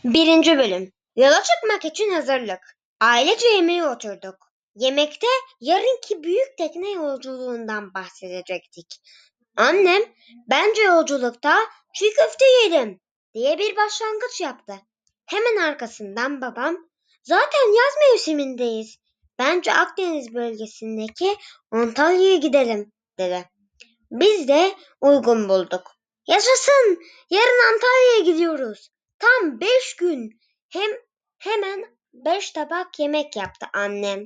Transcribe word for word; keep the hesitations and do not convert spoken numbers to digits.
Birinci Bölüm Yola çıkmak için hazırlık. Ailece yemeğe oturduk. Yemekte yarınki büyük tekne yolculuğundan bahsedecektik. Annem, bence yolculukta çiğ köfte yiyelim diye bir başlangıç yaptı. Hemen arkasından babam, zaten yaz mevsimindeyiz. Bence Akdeniz bölgesindeki Antalya'ya gidelim dedi. Biz de uygun bulduk. Yaşasın! Yarın Antalya'ya gidiyoruz. Tam beş gün. Hem hemen beş tabak yemek yaptı annem.